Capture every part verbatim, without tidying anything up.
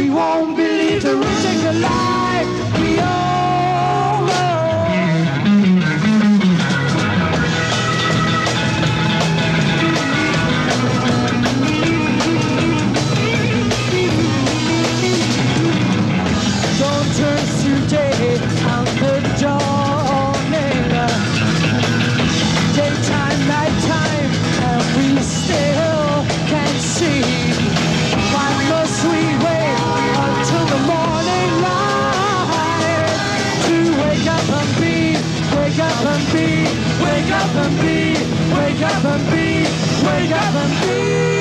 She won't believe the ridiculous life we all Don't turn today on the dawning. Daytime, nighttime, and we still can't see. Why must we wait until the morning light to wake up and be, wake up and be, wake up and be, wake up and be, wake up and be?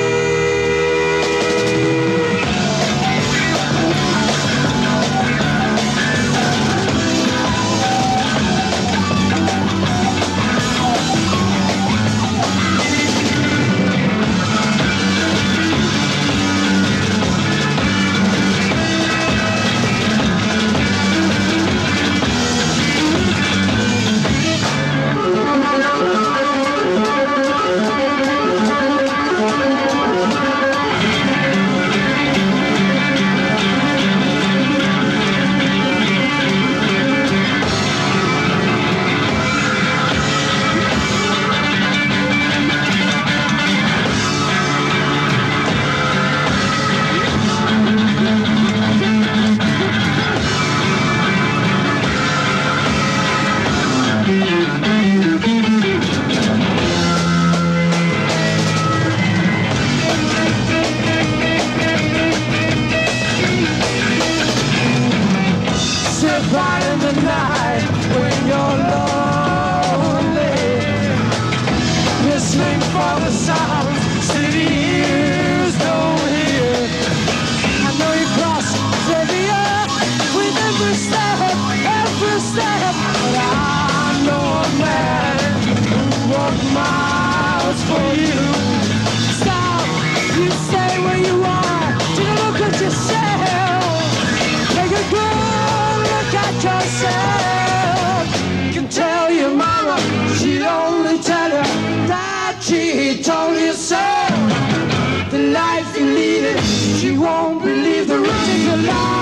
Right in the night when you're lonely, listening for the sounds city ears don't hear. I know you cross every earth with every step, every step, but I know a man who walked miles for you. Stop, you stay where you are, take a look at yourself, take a good look at yourself. You can tell your mama, she'd only tell her that she told you so. The life you're leading, she won't believe the ridiculous.